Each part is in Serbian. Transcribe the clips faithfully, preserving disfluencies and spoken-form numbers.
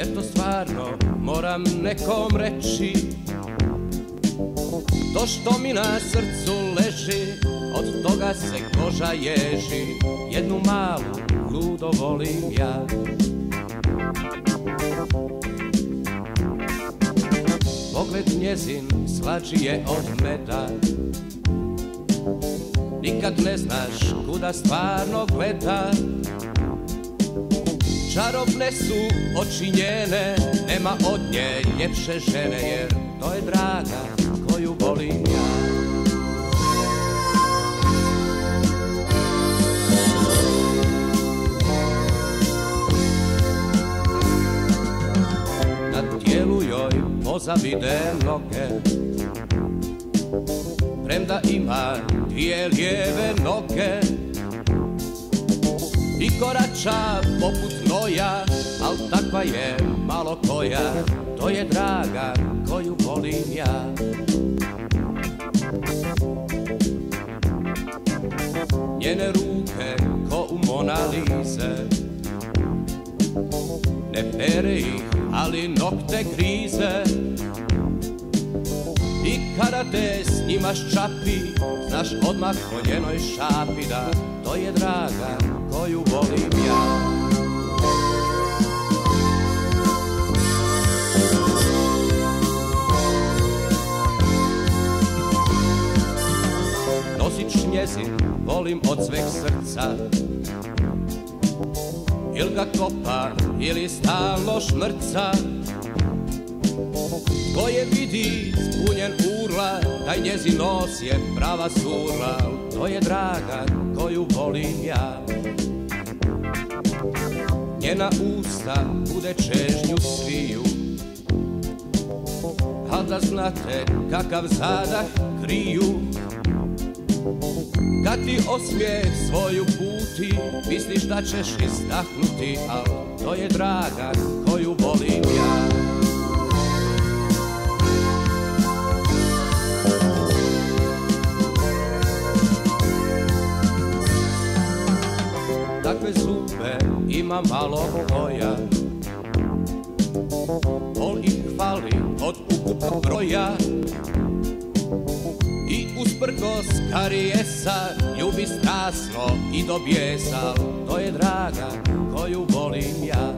jer to stvarno moram nekom reći. To što mi na srcu leži, od toga se koža ježi. Jednu malu ludo volim ja. Pogled njezin slađi je od meda. Nikad ne znaš kuda stvarno gleda. Čarobne su oči njene, nema od nje ljepše žene, jer to je draga koju volim ja. Na tijelu joj pozavide noge, premda ima dvije lijeve noge. I korača poput noja, al takva je malo koja. To je draga koju volim ja. Njene ruke ko u Mona Lise, ne pere ih, ali nokte grize. I kada te s njima ščapi, znaš odmah po njenoj šapi da to je draga koju volim ja. Nosič njezin volim od sveg srca, il ga kopa ili stalno šmrca. Ko je vidi zbunjen urla, taj njezin nos je prava surla. To je draga koju volim ja. Njena usta bude čežnju sviju, al da znate kakav zadah kriju. Kad ti osmijeh svoju puti, misliš da ćeš izdahnuti, al to je draga koju volim ja. Takve zube ima malo koja, pol ih fali od ukupnog broja. I usprkos karijesa ljubi strasno i do bijesa. To je draga koju volim ja.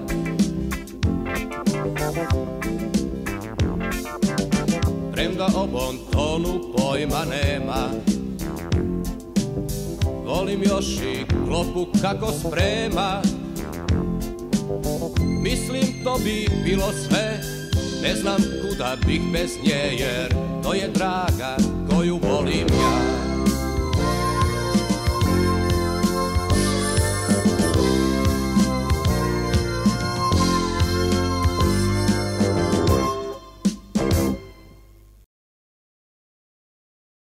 Premda o bontonu pojma nema, volim još i klopu kako sprema. Mislim to bi bilo sve, ne znam kuda bih bez nje, jer to je draga koju volim ja.